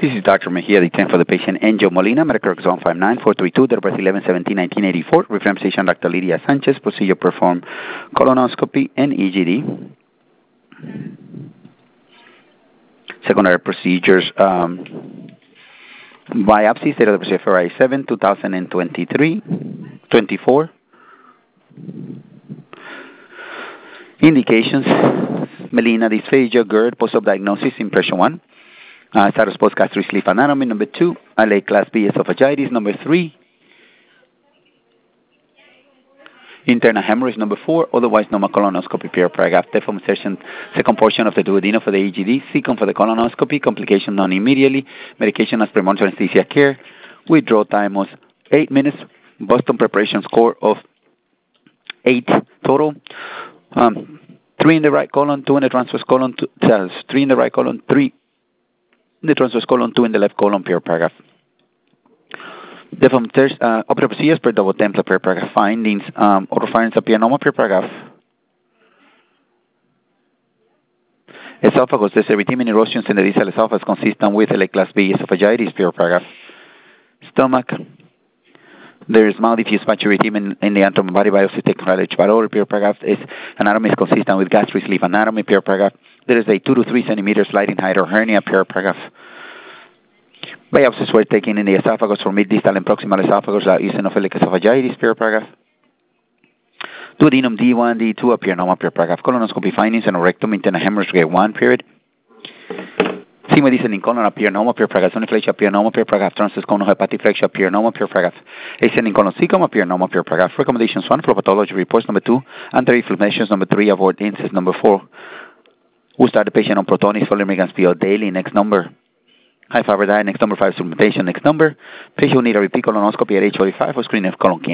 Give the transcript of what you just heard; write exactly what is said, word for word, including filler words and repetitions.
This is Doctor Mejia, the ten for the patient, Angel Molina, medical records one five nine four three two, date of birth eleven seventeen nineteen eighty-four, reference patient Doctor Lydia Sanchez, procedure perform colonoscopy and E G D. Secondary procedures, um, biopsy, date of the procedure February seventh, two thousand twenty-three, twenty-four. Indications, melena dysphagia, GERD, post-op diagnosis, impression one. Uh, status post gastric sleeve anatomy. Number two, L A class B esophagitis. Number three, internal hemorrhage. Number four, otherwise normal colonoscopy, pure paragraph. Deform session, second portion of the duodenum for the E G D. Second for the colonoscopy, complication none immediately. Medication as premonitory anesthesia care. Withdrawal time was eight minutes. Boston preparation score of eight total. Um, three in the right colon, two in the transverse colon, two, uh, three in the right colon, three in the transverse colon, two in the left colon, pure paragraph. Deform test, uh, operative procedures per double template, pure paragraph. Findings, um, oropharynx appear normal, pure paragraph. Esophagus, there's erythema erosions in the distal esophagus consistent with L A class B esophagitis, pure paragraph. Stomach, there is mild diffuse patchy erythema in, in the abdomen, body biopsy taken from H. pylori, pure paragraph. Is anatomy is consistent with gastric sleeve anatomy, pure paragraph. There is a two to three centimeter sliding height or hernia, pure paragraph. Biopsies were taken in the esophagus for mid-distal and proximal esophagus without eosinophilic esophagitis, pure paragraph. Duodenum D one, D two appear normal, pure paragraph. Colonoscopy findings and rectum internal hemorrhage grade one, period. Sigmoid descending colon appear normal, pure paragraph. Soniflesia appear normal, pure paragraph. Transverse colon hepatiflexia appear normal, pure paragraph. Ascending colon cecum appear normal, pure paragraph. Recommendations one, for pathology reports. Number two, anti-inflammations. Number three, avoid incest. Number four, we'll start the patient on Protonix, Following P O daily. Next number, high fiber diet. Next number, five supplementation. Next number, patient will need a repeat colonoscopy at age forty-five for screening of colon cancer.